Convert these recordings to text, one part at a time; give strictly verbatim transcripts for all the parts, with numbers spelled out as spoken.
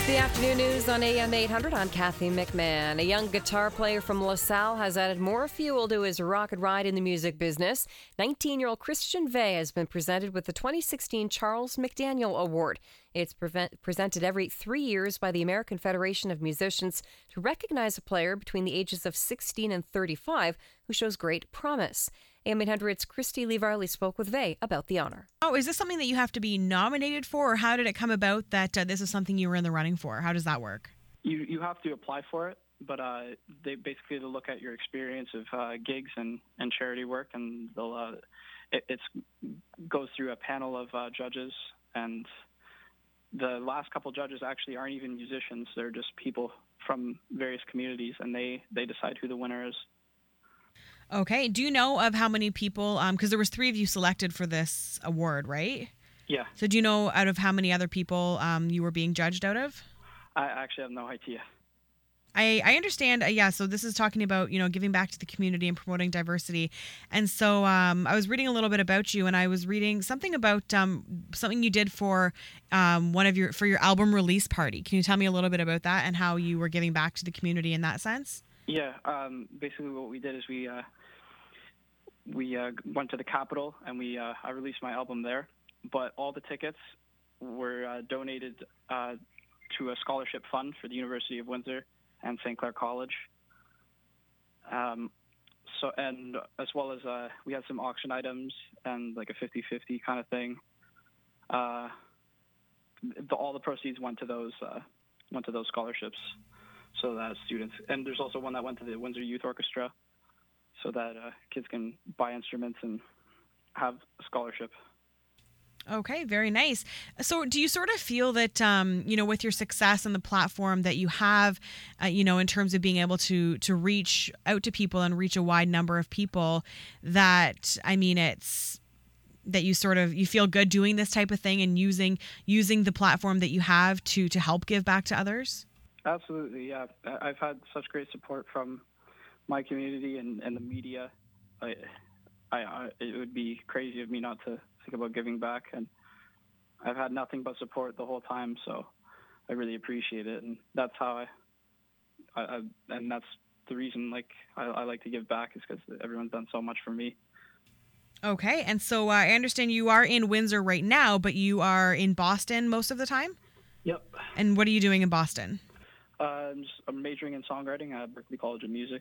It's the afternoon news on A M eight hundred. I'm Kathy McMahon. A young guitar player from LaSalle has added more fuel to his rocket ride in the music business. nineteen-year-old Christian Vey has been presented with the twenty sixteen Charles McDaniel Award. It's prevent- presented every three years by the American Federation of Musicians to recognize a player between the ages of sixteen and thirty-five who shows great promise. A M eight hundred's Christy Lee Varley spoke with Vey about the honor. Oh, is this something that you have to be nominated for, or how did it come about that uh, this is something you were in the running for? How does that work? You you have to apply for it, but uh, they basically look at your experience of uh, gigs and, and charity work, and they'll uh, it it's, goes through a panel of uh, judges, and the last couple judges actually aren't even musicians. They're just people from various communities, and they, they decide who the winner is. Okay. Do you know of how many people, um, because there was three of you selected for this award, right? Yeah. So do you know out of how many other people um, you were being judged out of? I actually have no idea. I, I understand. Uh, yeah. So this is talking about, you know, giving back to the community and promoting diversity. And so um, I was reading a little bit about you, and I was reading something about um, something you did for um, one of your, for your album release party. Can you tell me a little bit about that and how you were giving back to the community in that sense? Yeah. Um, basically what we did is we, uh, we uh, went to the Capitol, and we uh, I released my album there, but all the tickets were uh, donated uh, to a scholarship fund for the University of Windsor and Saint Clair College. Um, so, and as well as uh, we had some auction items and like a fifty-fifty kind of thing. Uh, the, all the proceeds went to those uh, went to those scholarships, so that students. And there's also one that went to the Windsor Youth Orchestra, so that uh, kids can buy instruments and have a scholarship. Okay, very nice. So do you sort of feel that, um, you know, with your success and the platform that you have, uh, you know, in terms of being able to to reach out to people and reach a wide number of people, that, I mean, it's that you sort of, you feel good doing this type of thing and using using the platform that you have to to help give back to others? Absolutely, yeah. I've had such great support from my community and, and the media. I, I, I, it would be crazy of me not to think about giving back, and I've had nothing but support the whole time, so I really appreciate it, and that's how I, I, I and that's the reason, like, I, I like to give back, is because everyone's done so much for me. Okay, and so uh, I understand you are in Windsor right now, but you are in Boston most of the time? Yep. And what are you doing in Boston? Uh, I'm, just, I'm majoring in songwriting at Berklee College of Music.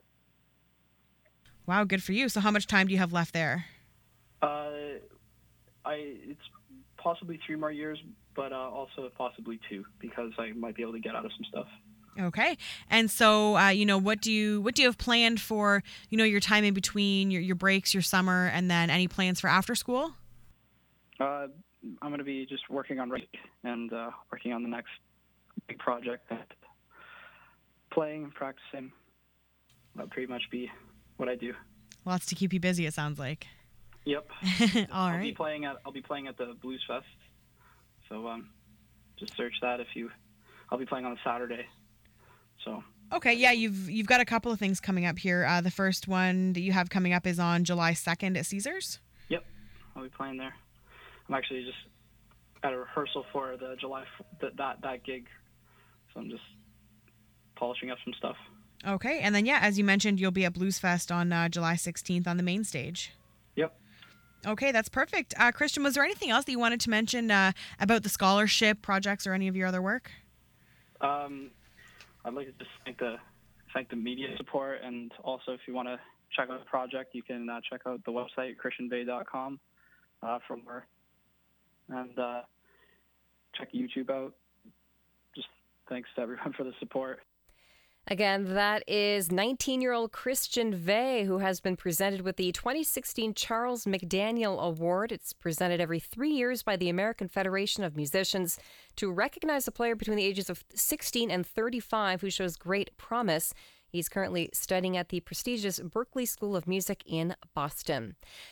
Wow, good for you. So how much time do you have left there? Uh, I it's possibly three more years, but uh, also possibly two, because I might be able to get out of some stuff. Okay. And so, uh, you know, what do you what do you have planned for, you know, your time in between, your your breaks, your summer, and then any plans for after school? Uh, I'm going to be just working on writing and uh, working on the next big project, and playing and practicing. That'll pretty much be what I do. Lots to keep you busy, it sounds like. Yep. All I'll right. be playing at I'll be playing at the Blues Fest. So um, just search that if you. I'll be playing on a Saturday. So. Okay, yeah, you've you've got a couple of things coming up here. Uh, the first one that you have coming up is on July second at Caesars. Yep, I'll be playing there. I'm actually just at a rehearsal for the July that that that gig, so I'm just polishing up some stuff. Okay, and then yeah, as you mentioned, you'll be at Blues Fest on uh, July sixteenth on the main stage. Yep. Okay, that's perfect. Uh, Christian, was there anything else that you wanted to mention uh, about the scholarship projects or any of your other work? Um, I'd like to just thank the thank the media support, and also if you want to check out the project, you can uh, check out the website christian vey dot com uh, from where, and uh, check YouTube out. Just thanks to everyone for the support. Again, that is nineteen-year-old Christian Vey, who has been presented with the twenty sixteen Charles McDaniel Award. It's presented every three years by the American Federation of Musicians to recognize a player between the ages of sixteen and thirty-five who shows great promise. He's currently studying at the prestigious Berklee School of Music in Boston.